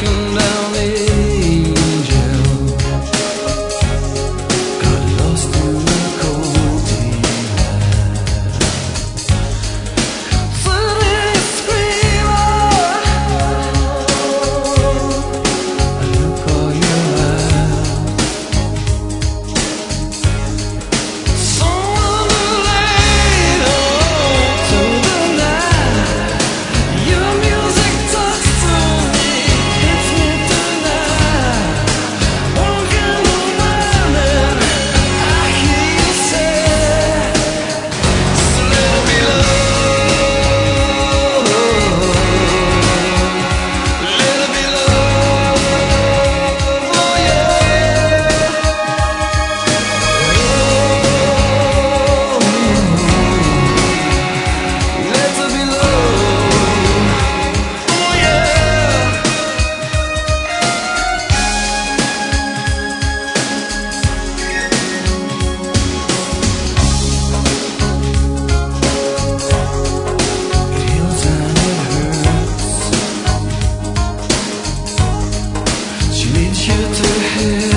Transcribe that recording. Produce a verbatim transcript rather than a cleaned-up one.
looking down angel, got lost in the cold daylight. Suddenly screamer, I look all your eyes. Someone who laid on to the night. Your music talks to me, hits me tonight. Walking around and I hear you say, so let me love, let me love, oh yeah. Let there be love, oh yeah. It heals and it hurts. She leads you to hell.